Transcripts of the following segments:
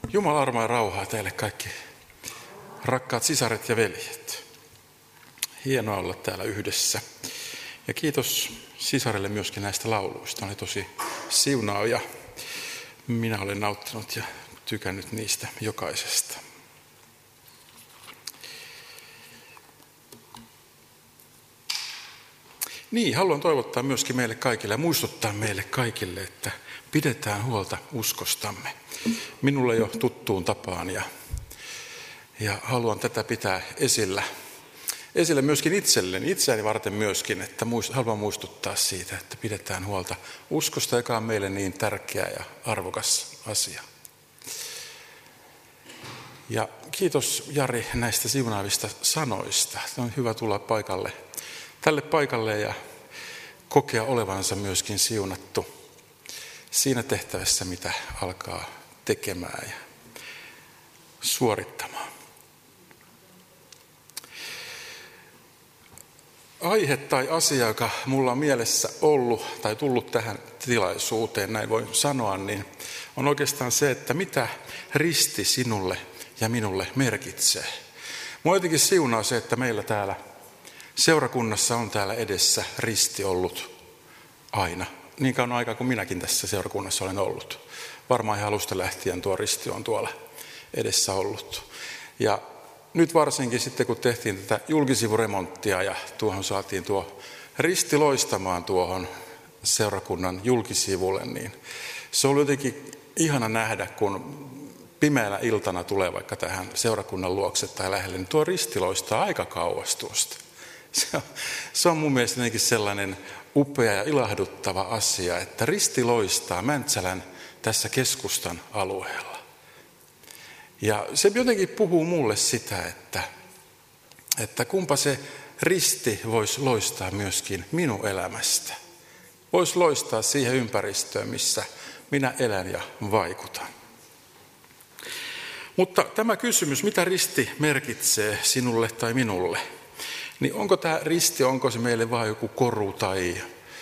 Jumalan armoa ja rauhaa teille kaikki rakkaat sisaret ja veljet. Hienoa olla täällä yhdessä. Ja kiitos sisarelle myöskin näistä lauluista. Ne oli tosi siunaavia. Minä olen nauttinut ja tykännyt niistä jokaisesta. Niin, haluan toivottaa myöskin meille kaikille ja muistuttaa meille kaikille, että pidetään huolta uskostamme. Minulle jo tuttuun tapaan ja haluan tätä pitää esillä myöskin itseäni varten myöskin, että haluan muistuttaa siitä, että pidetään huolta uskosta, joka on meille niin tärkeä ja arvokas asia. Ja kiitos Jari näistä siunaavista sanoista. On hyvä tulla tälle paikalle ja kokea olevansa myöskin siunattu siinä tehtävässä, mitä alkaa tekemään ja suorittamaan. Aihe tai asia, joka mulla on mielessä ollut tai tullut tähän tilaisuuteen, näin voin sanoa, niin on oikeastaan se, että mitä risti sinulle ja minulle merkitsee. Mua jotenkin siunaa se, että meillä täällä seurakunnassa on täällä edessä risti ollut aina. Niin kauan aikaa kuin minäkin tässä seurakunnassa olen ollut. Varmaan ihan alusta lähtien tuo risti on tuolla edessä ollut. Ja nyt varsinkin sitten, kun tehtiin tätä julkisivuremonttia ja tuohon saatiin tuo risti loistamaan tuohon seurakunnan julkisivulle, niin se oli jotenkin ihana nähdä, kun pimeänä iltana tulee vaikka tähän seurakunnan luokse tai lähelle, niin tuo risti loistaa aika kauas tuosta. Se on mun mielestä jotenkin sellainen upea ja ilahduttava asia, että risti loistaa Mäntsälän tässä keskustan alueella. Ja se jotenkin puhuu mulle sitä, että kumpa se risti voisi loistaa myöskin minun elämästä. Voisi loistaa siihen ympäristöön, missä minä elän ja vaikutan. Mutta tämä kysymys, mitä risti merkitsee sinulle tai minulle, niin onko tämä risti, onko se meille vain joku koru tai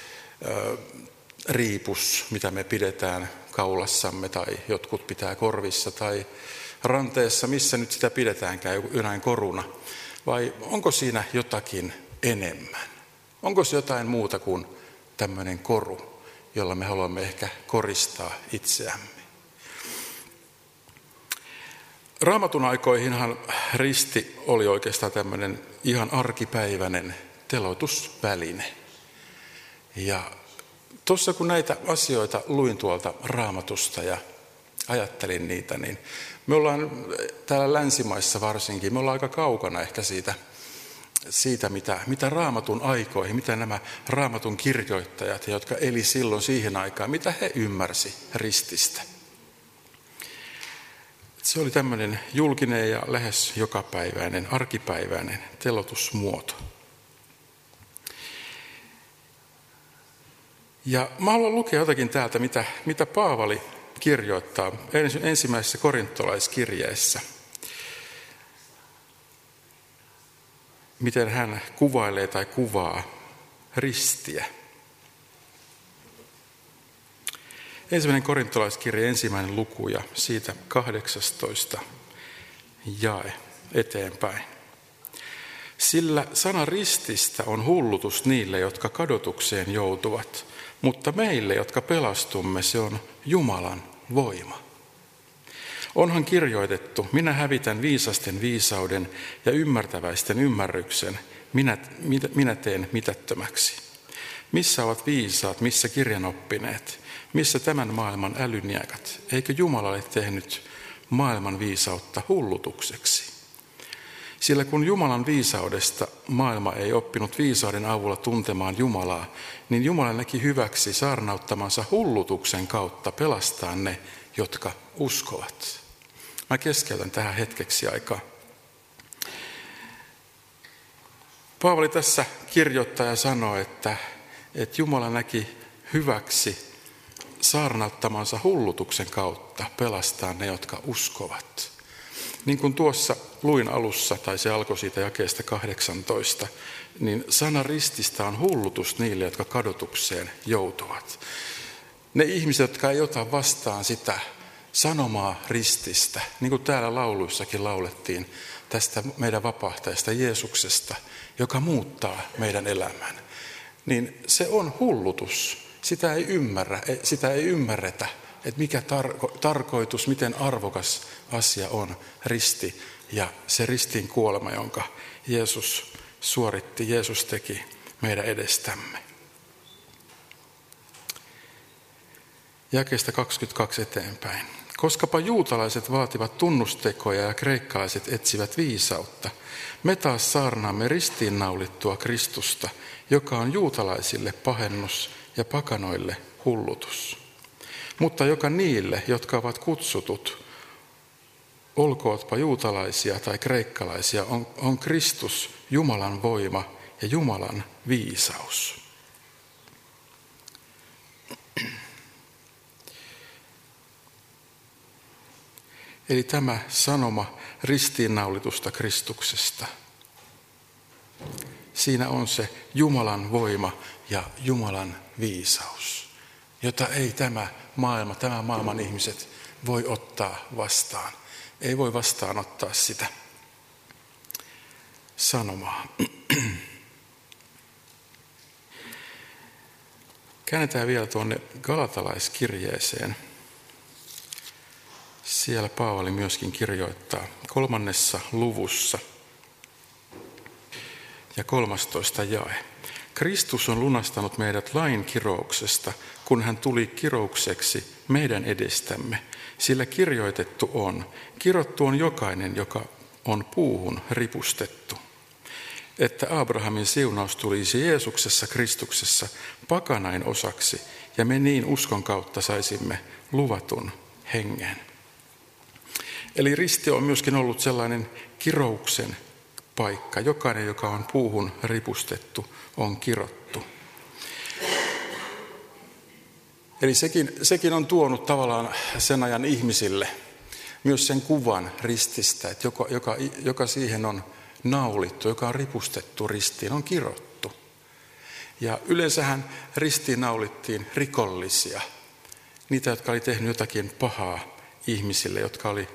riipus, mitä me pidetään kaulassamme tai jotkut pitää korvissa tai ranteessa, missä nyt sitä pidetäänkään jonain koruna, vai onko siinä jotakin enemmän? Onko se jotain muuta kuin tämmöinen koru, jolla me haluamme ehkä koristaa itseämme? Raamatun aikoihinhan risti oli oikeastaan tämmöinen ihan arkipäiväinen teloitusväline. Ja tuossa kun näitä asioita luin tuolta Raamatusta ja ajattelin niitä, niin me ollaan täällä länsimaissa varsinkin, me ollaan aika kaukana ehkä siitä mitä Raamatun aikoihin, mitä nämä Raamatun kirjoittajat, jotka eli silloin siihen aikaan, mitä he ymmärsi rististä. Se oli tämmöinen julkinen ja lähes jokapäiväinen, arkipäiväinen teloitusmuoto. Ja mä haluan lukea jotakin täältä, mitä Paavali kirjoittaa ensimmäisessä korintolaiskirjeessä. Miten hän kuvailee tai kuvaa ristiä. Ensimmäinen korintolaiskirje, 1. luku ja siitä 18 jae eteenpäin. Sillä sana rististä on hullutus niille, jotka kadotukseen joutuvat, mutta meille, jotka pelastumme, se on Jumalan voima. Onhan kirjoitettu, minä hävitän viisasten viisauden ja ymmärtäväisten ymmärryksen, minä teen mitättömäksi. Missä ovat viisaat, missä kirjanoppineet, missä tämän maailman älyniekat? Eikö Jumala ole tehnyt maailman viisautta hullutukseksi? Sillä kun Jumalan viisaudesta maailma ei oppinut viisauden avulla tuntemaan Jumalaa, niin Jumala näki hyväksi saarnauttamansa hullutuksen kautta pelastaa ne, jotka uskovat. Mä keskeytän tähän hetkeksi aikaa. Paavali tässä kirjoittaa ja sanoo, että Jumala näki hyväksi saarnauttamansa hullutuksen kautta pelastaa ne, jotka uskovat. Niin kuin tuossa luin alussa, tai se alkoi siitä jakeesta 18, niin sana rististä on hullutus niille, jotka kadotukseen joutuvat. Ne ihmiset, jotka ei ota vastaan sitä sanomaa rististä, niin kuin täällä lauluissakin laulettiin tästä meidän vapahtajasta Jeesuksesta, joka muuttaa meidän elämän, niin se on hullutus. Sitä ei ymmärretä, että mikä tarkoitus, miten arvokas asia on risti ja se ristin kuolema, jonka Jeesus suoritti, Jeesus teki meidän edestämme. Jakeesta 22 eteenpäin. Koskapa juutalaiset vaativat tunnustekoja ja kreikkalaiset etsivät viisautta, me taas saarnaamme ristiinnaulittua Kristusta, joka on juutalaisille pahennus ja pakanoille hullutus. Mutta joka niille, jotka ovat kutsutut, olkootpa juutalaisia tai kreikkalaisia, on Kristus Jumalan voima ja Jumalan viisaus. Eli tämä sanoma ristiinnaulitusta Kristuksesta. Siinä on se Jumalan voima ja Jumalan viisaus, jota ei tämä maailman ihmiset voi ottaa vastaan. Ei voi vastaanottaa sitä sanomaa. Käännetään vielä tuonne Galatalaiskirjeeseen. Siellä Paavali myöskin kirjoittaa 3. luvussa ja 13. jae. Kristus on lunastanut meidät lain kirouksesta, kun hän tuli kiroukseksi meidän edestämme. Sillä kirjoitettu on, kirottu on jokainen, joka on puuhun ripustettu. Että Abrahamin siunaus tulisi Jeesuksessa Kristuksessa pakanain osaksi, ja me niin uskon kautta saisimme luvatun hengen. Eli risti on myöskin ollut sellainen kirouksen paikka. Jokainen, joka on puuhun ripustettu, on kirottu. Eli sekin on tuonut tavallaan sen ajan ihmisille myös sen kuvan rististä, että joka siihen on naulittu, joka on ripustettu ristiin, on kirottu. Ja yleensähän ristiin naulittiin rikollisia, niitä, jotka oli tehnyt jotakin pahaa ihmisille, jotka oli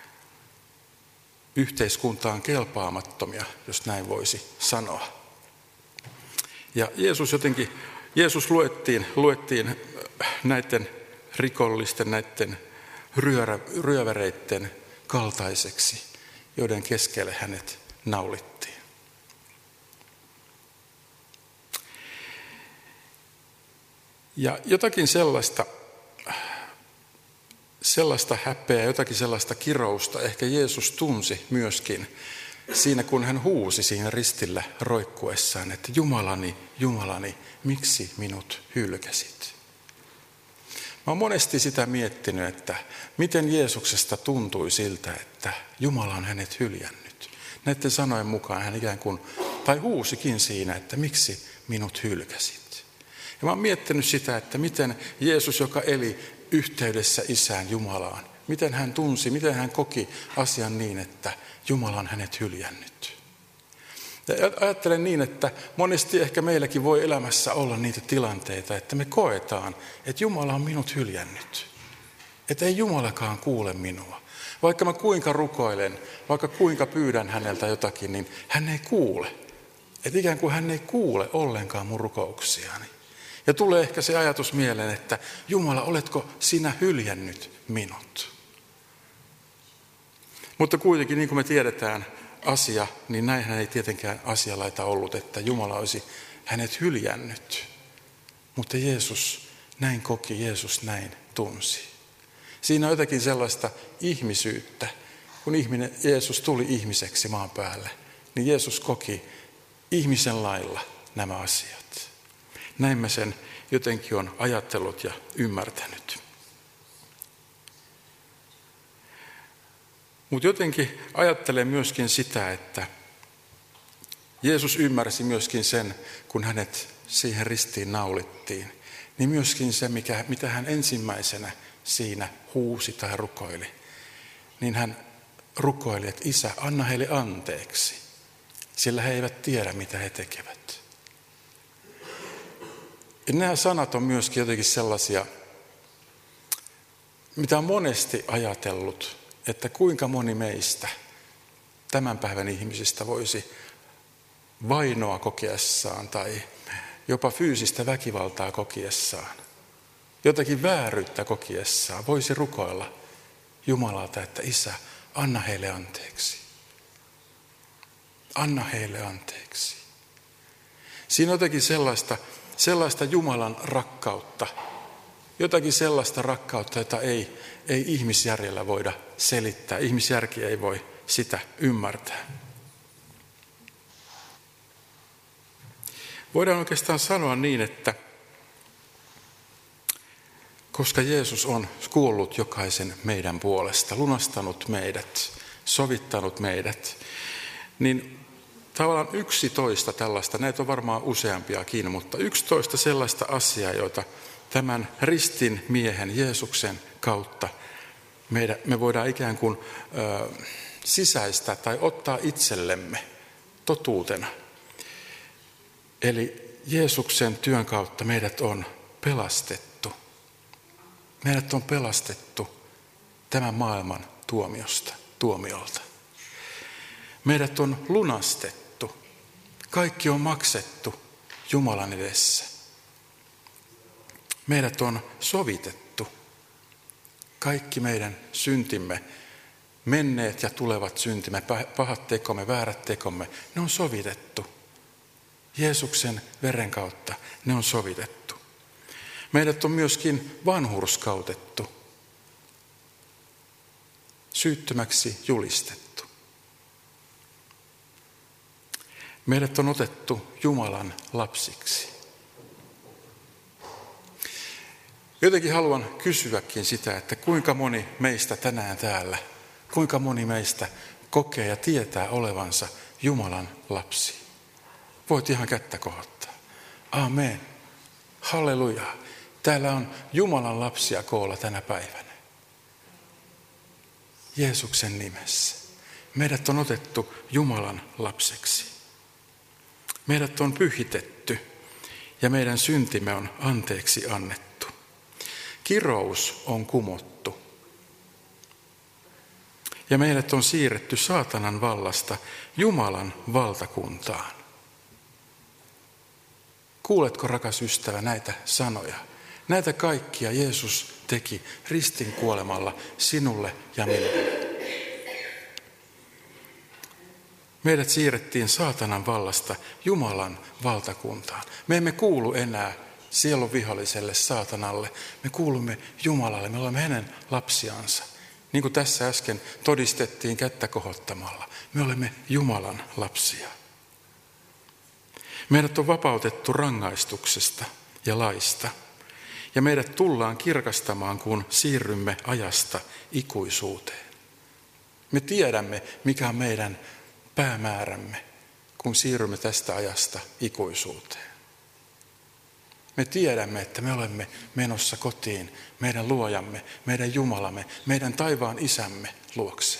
yhteiskuntaan kelpaamattomia, jos näin voisi sanoa. Ja Jeesus luettiin näiden rikollisten, näiden ryöväreiden kaltaiseksi, joiden keskelle hänet naulittiin. Ja jotakin sellaista häpeää, jotakin sellaista kirousta ehkä Jeesus tunsi myöskin siinä, kun hän huusi siinä ristillä roikkuessaan, että Jumalani, Jumalani, miksi minut hylkäsit? Mä oon monesti sitä miettinyt, että miten Jeesuksesta tuntui siltä, että Jumala on hänet hyljännyt. Näiden sanojen mukaan hän ikään kuin, tai huusikin siinä, että miksi minut hylkäsit. Ja mä oon miettinyt sitä, että miten Jeesus, joka eli yhteydessä Isään Jumalaan, miten hän tunsi, miten hän koki asian niin, että Jumala on hänet hyljännyt. Ja ajattelen niin, että monesti ehkä meilläkin voi elämässä olla niitä tilanteita, että me koetaan, että Jumala on minut hyljännyt. Että ei Jumalakaan kuule minua. Vaikka mä kuinka rukoilen, vaikka kuinka pyydän häneltä jotakin, niin hän ei kuule. Että ikään kuin hän ei kuule ollenkaan mun rukouksiani. Ja tulee ehkä se ajatus mieleen, että Jumala, oletko sinä hyljännyt minut? Mutta kuitenkin, niin kuin me tiedetään asia, niin näinhän ei tietenkään asialaita ollut, että Jumala olisi hänet hyljännyt. Mutta Jeesus näin koki, Jeesus näin tunsi. Siinä on jotakin sellaista ihmisyyttä, kun Jeesus tuli ihmiseksi maan päälle, niin Jeesus koki ihmisen lailla nämä asiat. Näin mä sen jotenkin on ajatellut ja ymmärtänyt. Mutta jotenkin ajattelen myöskin sitä, että Jeesus ymmärsi myöskin sen, kun hänet siihen ristiin naulittiin, niin myöskin se, mitä hän ensimmäisenä siinä huusi tai rukoili, niin hän rukoili, että Isä, anna heille anteeksi, sillä he eivät tiedä, mitä he tekevät. Ja nämä sanat on myöskin jotenkin sellaisia, mitä on monesti ajatellut, että kuinka moni meistä tämän päivän ihmisistä voisi vainoa kokeessaan tai jopa fyysistä väkivaltaa kokiessaan, jotakin vääryyttä kokiessaan, voisi rukoilla Jumalalta, että Isä, anna heille anteeksi. Anna heille anteeksi. Siinä on jotakin sellaista Jumalan rakkautta, jotakin sellaista rakkautta, jota ei ihmisjärjellä voida selittää. Ihmisjärki ei voi sitä ymmärtää. Voidaan oikeastaan sanoa niin, että koska Jeesus on kuollut jokaisen meidän puolesta, lunastanut meidät, sovittanut meidät, niin tavallaan 11 tällaista, näitä on varmaan useampiakin, mutta 11 sellaista asiaa, joita tämän ristin miehen Jeesuksen kautta me voidaan ikään kuin sisäistää tai ottaa itsellemme totuutena. Eli Jeesuksen työn kautta meidät on pelastettu. Meidät on pelastettu tämän maailman tuomiolta. Meidät on lunastettu. Kaikki on maksettu Jumalan edessä. Meidät on sovitettu. Kaikki meidän syntimme, menneet ja tulevat syntimme, pahat tekomme, väärät tekomme, ne on sovitettu. Jeesuksen veren kautta ne on sovitettu. Meidät on myöskin vanhurskautettu, syyttömäksi julistettu. Meidät on otettu Jumalan lapsiksi. Jotenkin haluan kysyäkin sitä, että kuinka moni meistä tänään täällä, kuinka moni meistä kokee ja tietää olevansa Jumalan lapsi. Voit ihan kättä kohottaa. Amen. Halleluja. Täällä on Jumalan lapsia koolla tänä päivänä. Jeesuksen nimessä. Meidät on otettu Jumalan lapseksi. Meidät on pyhitetty ja meidän syntimme on anteeksi annettu. Kirous on kumottu. Ja meidät on siirretty saatanan vallasta Jumalan valtakuntaan. Kuuletko, rakas ystävä, näitä sanoja? Näitä kaikkia Jeesus teki ristin kuolemalla sinulle ja minulle. Meidät siirrettiin saatanan vallasta Jumalan valtakuntaan. Me emme kuulu enää sielun viholliselle saatanalle. Me kuulumme Jumalalle, me olemme hänen lapsiansa. Niin kuin tässä äsken todistettiin kättä kohottamalla. Me olemme Jumalan lapsia. Meidät on vapautettu rangaistuksesta ja laista. Ja meidät tullaan kirkastamaan, kun siirrymme ajasta ikuisuuteen. Me tiedämme, mikä on meidän päämäärämme, kun siirrymme tästä ajasta ikuisuuteen. Me tiedämme, että me olemme menossa kotiin meidän luojamme, meidän Jumalamme, meidän taivaan isämme luokse.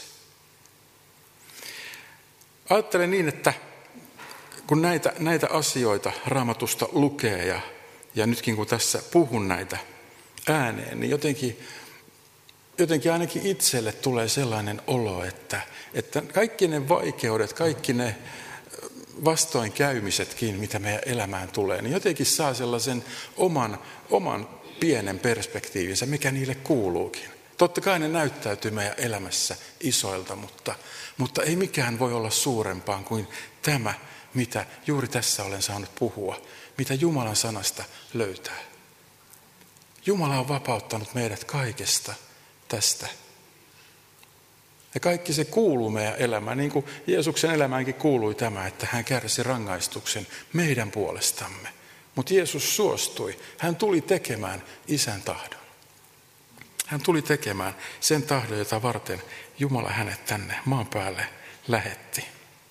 Ajattelen niin, että kun näitä asioita Raamatusta lukee ja nytkin kun tässä puhun näitä ääneen, niin jotenkin ainakin itselle tulee sellainen olo, että kaikki ne vaikeudet, kaikki ne vastoinkäymisetkin, mitä meidän elämään tulee, niin jotenkin saa sellaisen oman pienen perspektiivinsä, mikä niille kuuluukin. Totta kai ne näyttäytyy meidän elämässä isoilta, mutta ei mikään voi olla suurempaa kuin tämä, mitä juuri tässä olen saanut puhua, mitä Jumalan sanasta löytää. Jumala on vapauttanut meidät kaikesta tästä. Ja kaikki se kuuluu meidän elämään, niin kuin Jeesuksen elämäänkin kuului tämä, että hän kärsi rangaistuksen meidän puolestamme. Mutta Jeesus suostui, hän tuli tekemään Isän tahdon. Hän tuli tekemään sen tahdon, jota varten Jumala hänet tänne maan päälle lähetti.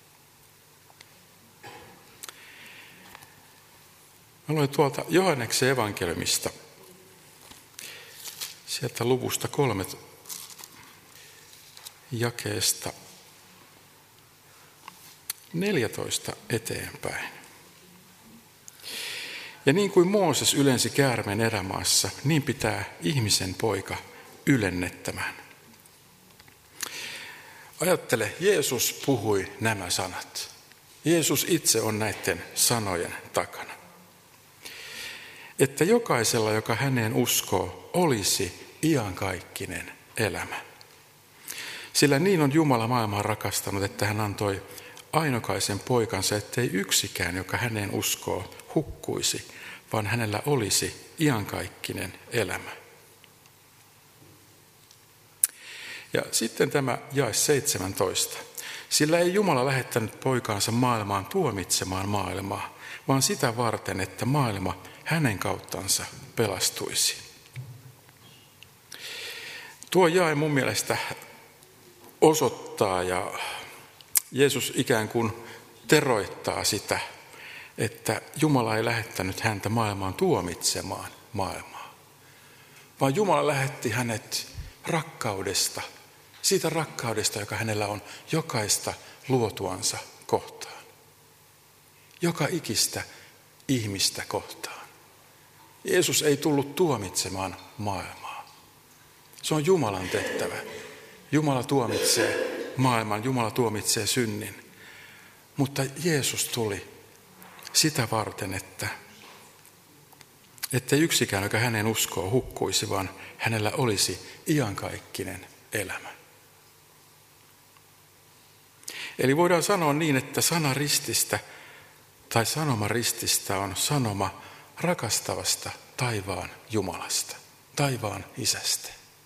Mä luin tuolta Johanneksen evankeliumista, sieltä luvusta 3 jakeesta 14 eteenpäin. Ja niin kuin Mooses ylensi käärmeen erämaassa, niin pitää ihmisen poika ylennettämään. Ajattele, Jeesus puhui nämä sanat. Jeesus itse on näiden sanojen takana. Että jokaisella, joka häneen uskoo, olisi iankaikkinen elämä. Sillä niin on Jumala maailmaa rakastanut, että hän antoi ainokaisen poikansa, ettei yksikään, joka häneen uskoo, hukkuisi, vaan hänellä olisi iankaikkinen elämä. Ja sitten tämä jae 17. Sillä ei Jumala lähettänyt poikaansa maailmaan tuomitsemaan maailmaa, vaan sitä varten, että maailma hänen kauttansa pelastuisi. Tuo jae mun mielestä osoittaa ja Jeesus ikään kuin teroittaa sitä, että Jumala ei lähettänyt häntä maailmaan tuomitsemaan maailmaa, vaan Jumala lähetti hänet rakkaudesta, siitä rakkaudesta, joka hänellä on jokaista luotuansa kohtaan, joka ikistä ihmistä kohtaan. Jeesus ei tullut tuomitsemaan maailmaa. Se on Jumalan tehtävä. Jumala tuomitsee maailman, Jumala tuomitsee synnin. Mutta Jeesus tuli sitä varten, että yksikään, joka hänen uskoo, hukkuisi, vaan hänellä olisi iankaikkinen elämä. Eli voidaan sanoa niin, että sana rististä tai sanoma rististä on sanoma rakastavasta taivaan Jumalasta, taivaan Isästä.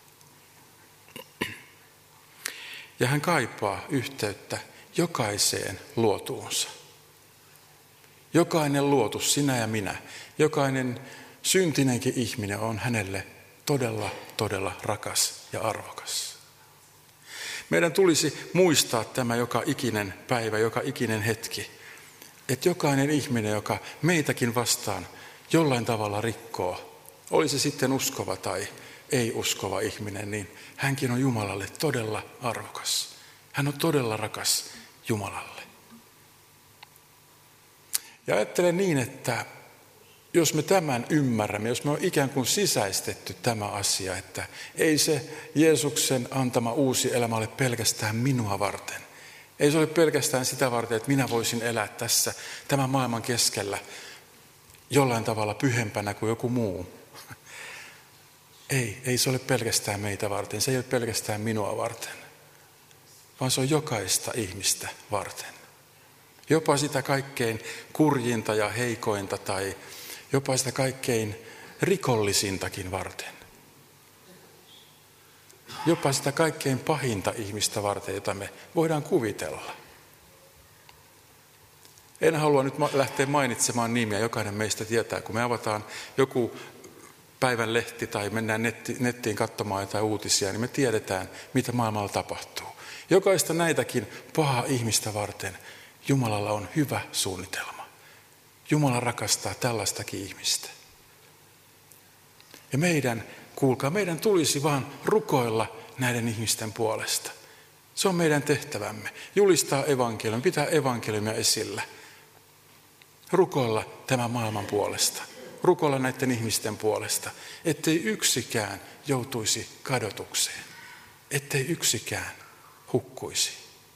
Ja hän kaipaa yhteyttä jokaiseen luotuunsa. Jokainen luotu, sinä ja minä, jokainen syntinenkin ihminen on hänelle todella, todella rakas ja arvokas. Meidän tulisi muistaa tämä joka ikinen päivä, joka ikinen hetki, että jokainen ihminen, joka meitäkin vastaan jollain tavalla rikkoo, oli se sitten uskova tai ei-uskova ihminen, niin hänkin on Jumalalle todella arvokas. Hän on todella rakas Jumalalle. Ja ajattelen niin, että jos me tämän ymmärrämme, jos me on ikään kuin sisäistetty tämä asia, että ei se Jeesuksen antama uusi elämä ole pelkästään minua varten. Ei se ole pelkästään sitä varten, että minä voisin elää tässä tämän maailman keskellä jollain tavalla pyhempänä kuin joku muu. Ei se ole pelkästään meitä varten, se ei ole pelkästään minua varten, vaan se on jokaista ihmistä varten. Jopa sitä kaikkein kurjinta ja heikointa tai jopa sitä kaikkein rikollisintakin varten. Jopa sitä kaikkein pahinta ihmistä varten, jota me voidaan kuvitella. En halua nyt lähteä mainitsemaan nimiä, jokainen meistä tietää, kun me avataan joku päivän lehti tai mennään nettiin katsomaan jotain uutisia, niin me tiedetään, mitä maailmalla tapahtuu. Jokaista näitäkin pahaa ihmistä varten Jumalalla on hyvä suunnitelma. Jumala rakastaa tällaistakin ihmistä. Ja meidän tulisi vaan rukoilla näiden ihmisten puolesta. Se on meidän tehtävämme. Julistaa evankeliumia, pitää evankeliumia esillä. Rukoilla tämän maailman puolesta. Rukoilla näiden ihmisten puolesta, ettei yksikään joutuisi kadotukseen. Ettei yksikään hukkuisi.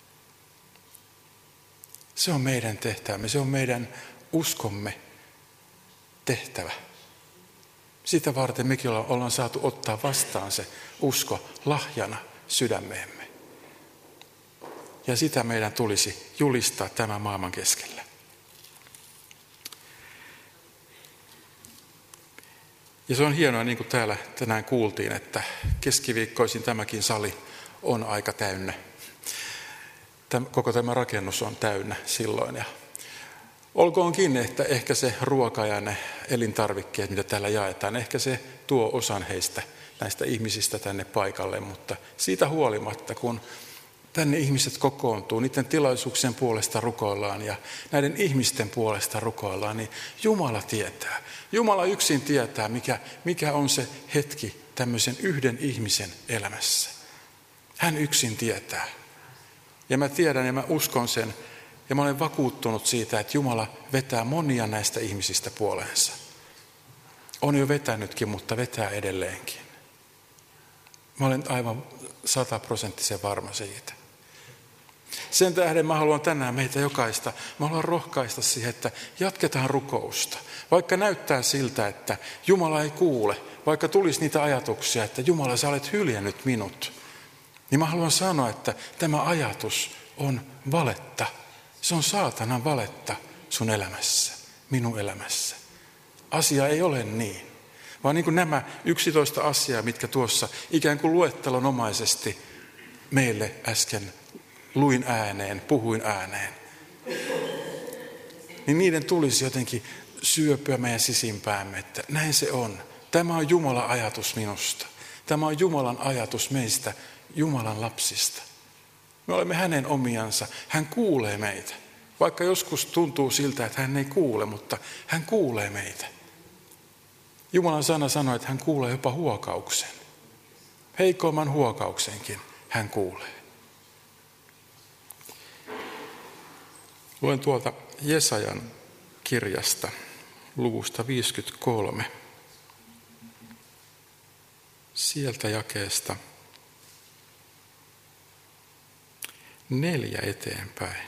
Se on meidän tehtävämme, se on meidän uskomme tehtävä. Sitä varten mekin ollaan saatu ottaa vastaan se usko lahjana sydämeemme. Ja sitä meidän tulisi julistaa tämän maailman keskellä. Ja se on hienoa, niin kuin täällä tänään kuultiin, että keskiviikkoisin tämäkin sali on aika täynnä. Koko tämä rakennus on täynnä silloin. Ja olkoonkin, että ehkä se ruoka ja ne elintarvikkeet, mitä täällä jaetaan, ehkä se tuo osan heistä, näistä ihmisistä tänne paikalle. Mutta siitä huolimatta, kun tänne ihmiset kokoontuu, niiden tilaisuuksien puolesta rukoillaan ja näiden ihmisten puolesta rukoillaan, niin Jumala tietää. Jumala yksin tietää, mikä on se hetki tämmöisen yhden ihmisen elämässä. Hän yksin tietää. Ja mä tiedän ja mä uskon sen ja mä olen vakuuttunut siitä, että Jumala vetää monia näistä ihmisistä puoleensa. On jo vetänytkin, mutta vetää edelleenkin. Mä olen aivan 100% varma siitä. Sen tähden mä haluan tänään meitä jokaista, mä haluan rohkaista siihen, että jatketaan rukousta. Vaikka näyttää siltä, että Jumala ei kuule, vaikka tulisi niitä ajatuksia, että Jumala, sä olet hyljännyt minut, niin mä haluan sanoa, että tämä ajatus on valetta. Se on saatanan valetta sun elämässä, minun elämässä. Asia ei ole niin, vaan niin kuin nämä 11 asiaa, mitkä tuossa ikään kuin luettelonomaisesti meille äsken luin ääneen, puhuin ääneen, niin niiden tulisi jotenkin syöpyä meidän sisimpäämme, että näin se on. Tämä on Jumalan ajatus minusta. Tämä on Jumalan ajatus meistä, Jumalan lapsista. Me olemme hänen omiansa. Hän kuulee meitä. Vaikka joskus tuntuu siltä, että hän ei kuule, mutta hän kuulee meitä. Jumalan sana sanoo, että hän kuulee jopa huokauksen. Heikoimman huokauksenkin hän kuulee. Luen tuolta Jesajan kirjasta, luvusta 53. Sieltä jakeesta 4 eteenpäin.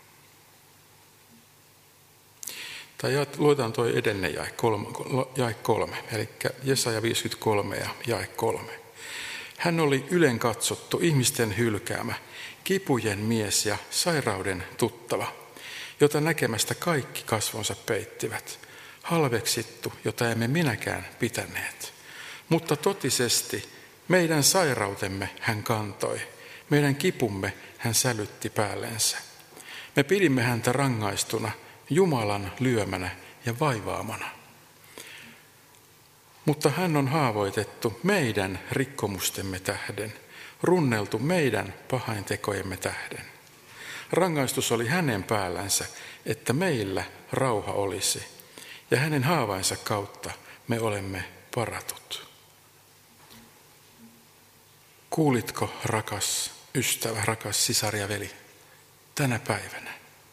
Tai luetaan tuo edellinen jae 3, eli Jesaja 53 ja jae 3. Hän oli ylen katsottu, ihmisten hylkäämä, kipujen mies ja sairauden tuttava, jota näkemästä kaikki kasvonsa peittivät, halveksittu, jota emme minäkään pitäneet. Mutta totisesti meidän sairautemme hän kantoi, meidän kipumme hän sälytti päällensä. Me pidimme häntä rangaistuna, Jumalan lyömänä ja vaivaamana. Mutta hän on haavoitettu meidän rikkomustemme tähden, runneltu meidän pahaintekojemme tähden. Rangaistus oli hänen päällänsä, että meillä rauha olisi, ja hänen haavainsa kautta me olemme paratut. Kuulitko, rakas ystävä, rakas sisar ja veli, tänä päivänä?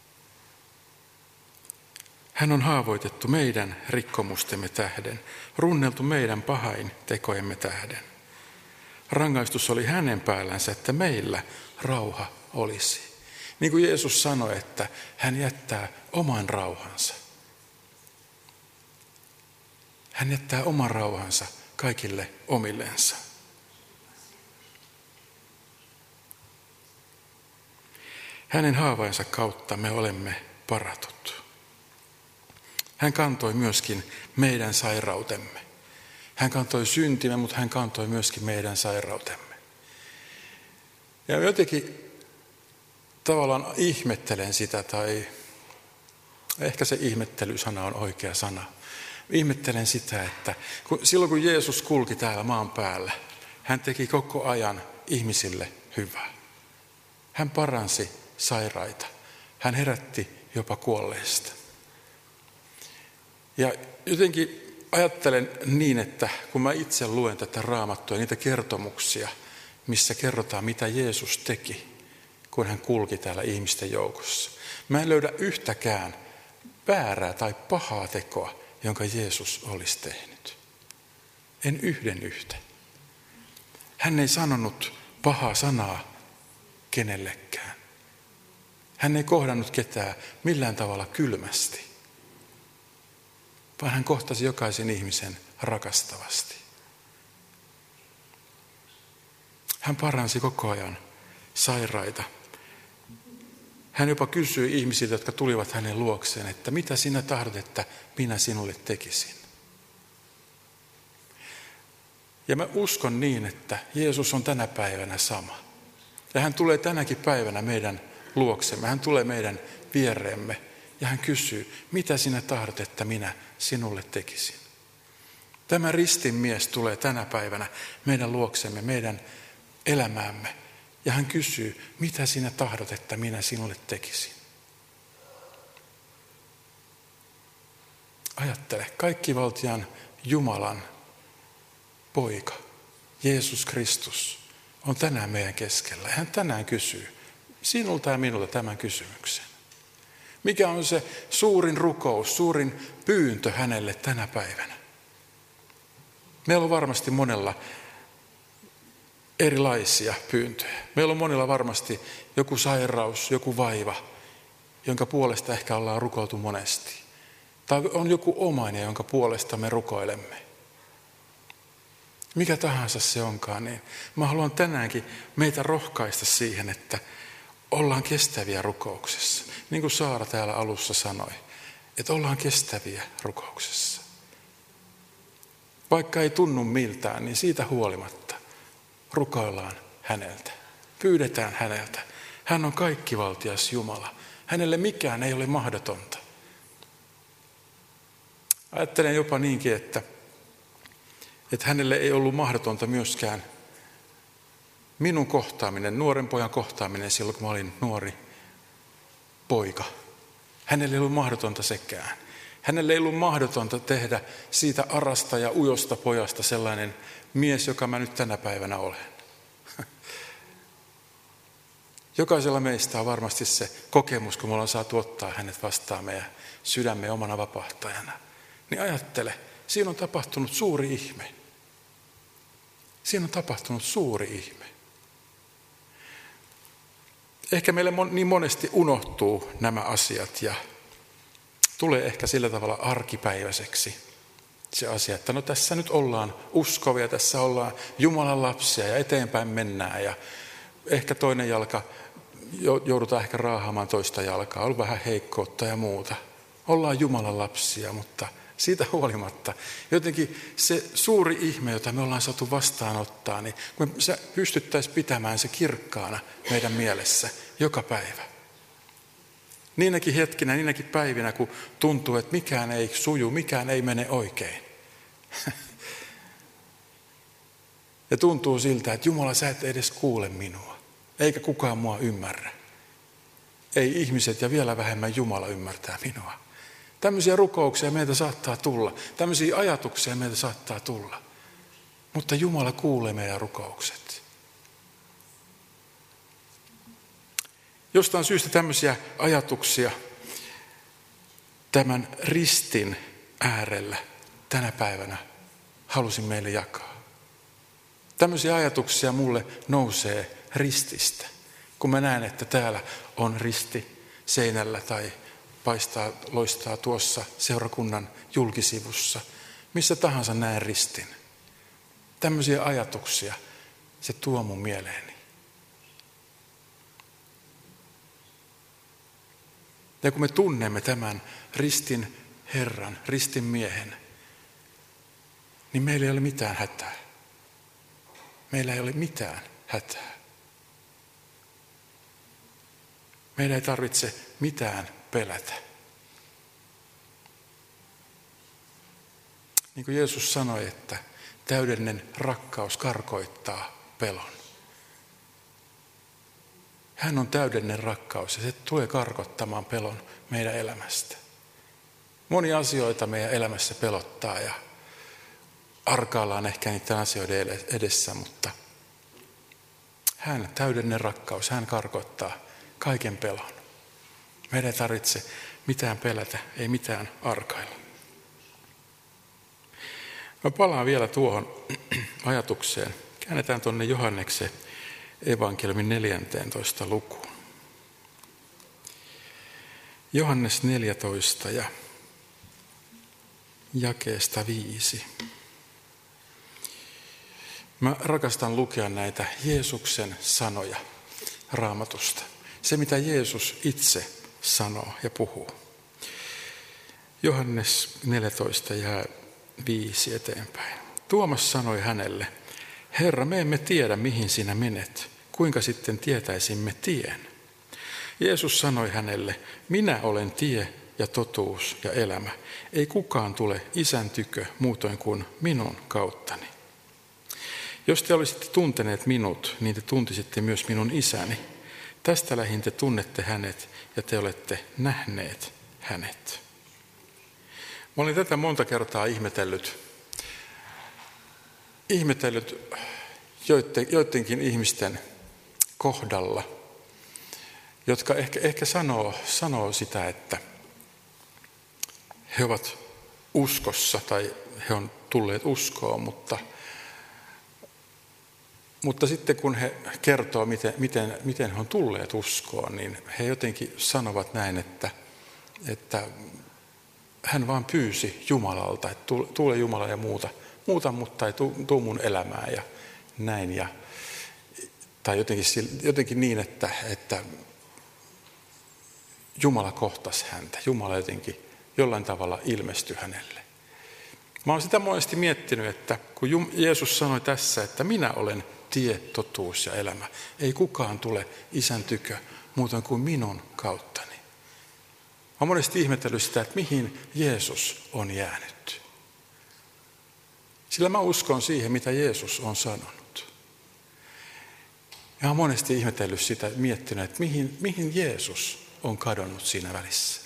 Hän on haavoitettu meidän rikkomustemme tähden, runneltu meidän pahaintekojemme tähden. Rangaistus oli hänen päällänsä, että meillä rauha olisi. Niin kuin Jeesus sanoi, että hän jättää oman rauhansa. Hän jättää oman rauhansa kaikille omillensa. Hänen haavainsa kautta me olemme paratut. Hän kantoi myöskin meidän sairautemme. Hän kantoi syntimme, mutta hän kantoi myöskin meidän sairautemme. Ja jotenkin tavallaan ihmettelen sitä, tai ehkä se ihmettelysana on oikea sana. Ihmettelen sitä, että silloin kun Jeesus kulki täällä maan päällä, hän teki koko ajan ihmisille hyvää. Hän paransi sairaita. Hän herätti jopa kuolleista. Ja jotenkin ajattelen niin, että kun mä itse luen tätä Raamattua ja niitä kertomuksia, missä kerrotaan, mitä Jeesus teki, kun hän kulki täällä ihmisten joukossa. Mä en löydä yhtäkään väärää tai pahaa tekoa, jonka Jeesus olisi tehnyt. En yhden yhtä. Hän ei sanonut pahaa sanaa kenellekään. Hän ei kohdannut ketään millään tavalla kylmästi, vaan hän kohtasi jokaisen ihmisen rakastavasti. Hän paransi koko ajan sairaita. Hän jopa kysyi ihmisiltä, jotka tulivat hänen luokseen, että mitä sinä tahdot, että minä sinulle tekisin. Ja mä uskon niin, että Jeesus on tänä päivänä sama. Ja hän tulee tänäkin päivänä meidän luoksemme. Hän tulee meidän viereemme ja hän kysyy, mitä sinä tahdot, että minä sinulle tekisin. Tämä ristin mies tulee tänä päivänä meidän luoksemme, meidän elämäämme. Ja hän kysyy, mitä sinä tahdot, että minä sinulle tekisin. Ajattele, kaikkivaltiaan Jumalan poika, Jeesus Kristus, on tänään meidän keskellä. Hän tänään kysyy sinulta ja minulta tämän kysymyksen. Mikä on se suurin rukous, suurin pyyntö hänelle tänä päivänä? Meillä on varmasti monella erilaisia pyyntöjä. Meillä on monilla varmasti joku sairaus, joku vaiva, jonka puolesta ehkä ollaan rukoiltu monesti. Tai on joku omainen, jonka puolesta me rukoilemme. Mikä tahansa se onkaan, niin mä haluan tänäänkin meitä rohkaista siihen, että ollaan kestäviä rukouksessa. Niin kuin Saara täällä alussa sanoi, että ollaan kestäviä rukouksessa. Vaikka ei tunnu miltään, niin siitä huolimatta rukoillaan häneltä. Pyydetään häneltä. Hän on kaikkivaltias Jumala. Hänelle mikään ei ole mahdotonta. Ajattelen jopa niinkin, että hänelle ei ollut mahdotonta myöskään minun kohtaaminen, nuoren pojan kohtaaminen silloin, kun mä olin nuori poika. Hänelle ei ollut mahdotonta sekään. Hänelle ei ollut mahdotonta tehdä siitä arasta ja ujosta pojasta sellainen mies, joka mä nyt tänä päivänä olen. Jokaisella meistä on varmasti se kokemus, kun me ollaan saatu ottaa hänet vastaan meidän sydämme omana vapahtajana. Niin ajattele, siinä on tapahtunut suuri ihme. Siinä on tapahtunut suuri ihme. Ehkä meille niin monesti unohtuu nämä asiat ja tulee ehkä sillä tavalla arkipäiväiseksi se asia, että no tässä nyt ollaan uskovia, tässä ollaan Jumalan lapsia ja eteenpäin mennään ja ehkä toinen jalka, joudutaan ehkä raahaamaan toista jalkaa, on vähän heikkoutta ja muuta. Ollaan Jumalan lapsia, mutta siitä huolimatta jotenkin se suuri ihme, jota me ollaan saatu vastaanottaa, niin kun me pystyttäisiin pitämään se kirkkaana meidän mielessä joka päivä. Niinäkin hetkinä, niinäkin päivinä, kun tuntuu, että mikään ei suju, mikään ei mene oikein. Ja tuntuu siltä, että Jumala, sä et edes kuule minua, eikä kukaan mua ymmärrä. Ei ihmiset ja vielä vähemmän Jumala ymmärtää minua. Tämmöisiä rukouksia meiltä saattaa tulla, tämmöisiä ajatuksia meiltä saattaa tulla. Mutta Jumala kuulee meidän rukoukset. Jostain syystä tämmöisiä ajatuksia tämän ristin äärellä tänä päivänä halusin meille jakaa. Tämmöisiä ajatuksia mulle nousee rististä, kun mä näen, että täällä on risti seinällä tai loistaa tuossa seurakunnan julkisivussa, missä tahansa näen ristin. Tämmöisiä ajatuksia se tuo mun mieleeni. Ja kun me tunnemme tämän ristin Herran, ristin miehen, niin meillä ei ole mitään hätää. Meillä ei ole mitään hätää. Meidän ei tarvitse mitään pelätä. Niin kuin Jeesus sanoi, että täydellinen rakkaus karkoittaa pelon. Hän on täydellinen rakkaus ja se tulee karkottamaan pelon meidän elämästä. Monia asioita meidän elämässä pelottaa ja arkaillaan ehkä niiden asioiden edessä, mutta hän, täydellinen rakkaus, hän karkoittaa kaiken pelon. Meidän ei tarvitse mitään pelätä, ei mitään arkailla. Mä palaan vielä tuohon ajatukseen. Käännetään tuonne Johanneksen evankeliumin 14. lukuun. Johannes 14 ja jakeesta 5. Mä rakastan lukea näitä Jeesuksen sanoja Raamatusta. Se, mitä Jeesus itse sanoo ja puhuu. Johannes 14 ja 5 eteenpäin. Tuomas sanoi hänelle, Herra, me emme tiedä, mihin sinä menet. Kuinka sitten tietäisimme tien? Jeesus sanoi hänelle, minä olen tie ja totuus ja elämä. Ei kukaan tule Isän tykö muutoin kuin minun kauttani. Jos te olisitte tunteneet minut, niin te tuntisitte myös minun isäni. Tästä lähin te tunnette hänet ja te olette nähneet hänet. Mä olin tätä monta kertaa ihmetellyt joidenkin ihmisten kohdalla, jotka ehkä sanoo sitä, että he ovat uskossa tai he on tulleet uskoon, mutta Mutta sitten kun he kertoo, miten he on tulleet uskoon, niin he jotenkin sanovat näin, että hän vaan pyysi Jumalalta, että tule Jumala ja muuta mutta ei tuu mun elämään ja näin. Tai jotenkin niin, että Jumala kohtasi häntä. Jumala jotenkin jollain tavalla ilmestyi hänelle. Mä olen sitä monesti miettinyt, että kun Jeesus sanoi tässä, että minä olen tie, totuus ja elämä. Ei kukaan tule Isän tykö muuten kuin minun kauttani. Mä olen monesti ihmetellyt sitä, että mihin Jeesus on jäänyt. Sillä mä uskon siihen, mitä Jeesus on sanonut. Ja olen monesti ihmetellyt sitä, miettinyt, että mihin Jeesus on kadonnut siinä välissä.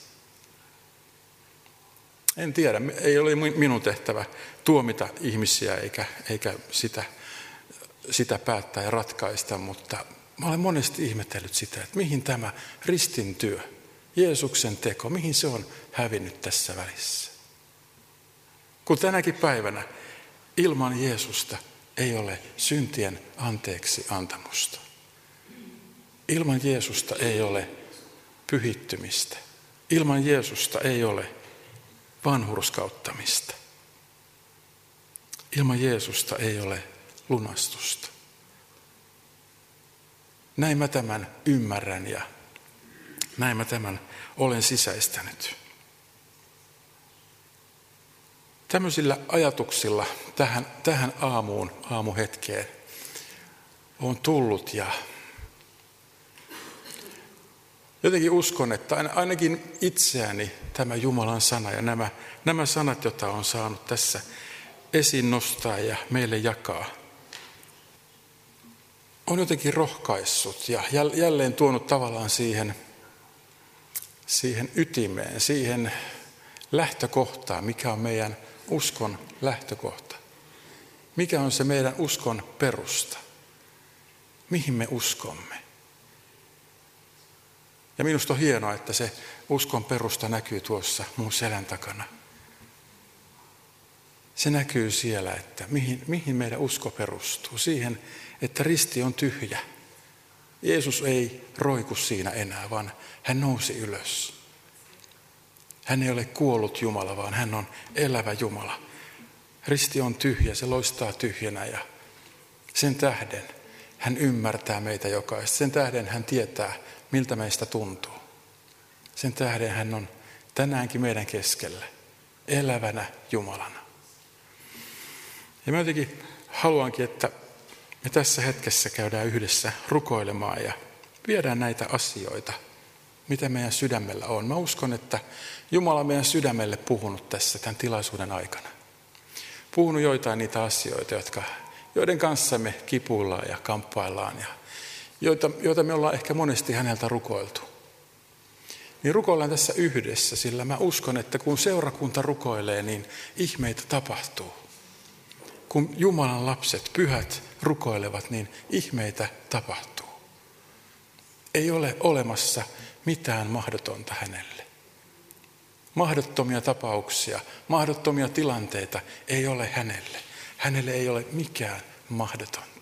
En tiedä, ei ole minun tehtävä tuomita ihmisiä eikä sitä päättää ja ratkaista, mutta mä olen monesti ihmetellyt sitä, että mihin tämä ristin työ, Jeesuksen teko, mihin se on hävinnyt tässä välissä. Kun tänäkin päivänä ilman Jeesusta ei ole syntien anteeksi antamusta. Ilman Jeesusta ei ole pyhittymistä. Ilman Jeesusta ei ole vanhurskauttamista. Ilman Jeesusta ei ole lunastusta. Näin mä tämän ymmärrän ja näin mä tämän olen sisäistänyt. Tämmöisillä ajatuksilla tähän aamuhetkeen on tullut ja jotenkin uskon, että ainakin itseäni tämä Jumalan sana ja nämä sanat, joita on saanut tässä esiin nostaa ja meille jakaa, on jotenkin rohkaissut ja jälleen tuonut tavallaan siihen ytimeen, siihen lähtökohtaan, mikä on meidän uskon lähtökohta. Mikä on se meidän uskon perusta? Mihin me uskomme? Ja minusta on hienoa, että se uskon perusta näkyy tuossa mun selän takana. Se näkyy siellä, että mihin meidän usko perustuu. Siihen, että risti on tyhjä. Jeesus ei roiku siinä enää, vaan hän nousi ylös. Hän ei ole kuollut Jumala, vaan hän on elävä Jumala. Risti on tyhjä, se loistaa tyhjänä ja sen tähden hän ymmärtää meitä jokaista. Sen tähden hän tietää, miltä meistä tuntuu. Sen tähden hän on tänäänkin meidän keskellä, elävänä Jumalana. Ja mä jotenkin haluankin, että me tässä hetkessä käydään yhdessä rukoilemaan ja viedään näitä asioita, mitä meidän sydämellä on. Mä uskon, että Jumala on meidän sydämelle puhunut tässä tämän tilaisuuden aikana. Puhunut joitain niitä asioita, joiden kanssa me kipuillaan ja kamppaillaan ja joita me ollaan ehkä monesti häneltä rukoiltu. Niin rukoillaan tässä yhdessä, sillä mä uskon, että kun seurakunta rukoilee, niin ihmeitä tapahtuu. Kun Jumalan lapset, pyhät rukoilevat, niin ihmeitä tapahtuu. Ei ole olemassa mitään mahdotonta hänelle. Mahdottomia tapauksia, mahdottomia tilanteita ei ole hänelle. Hänelle ei ole mikään mahdotonta.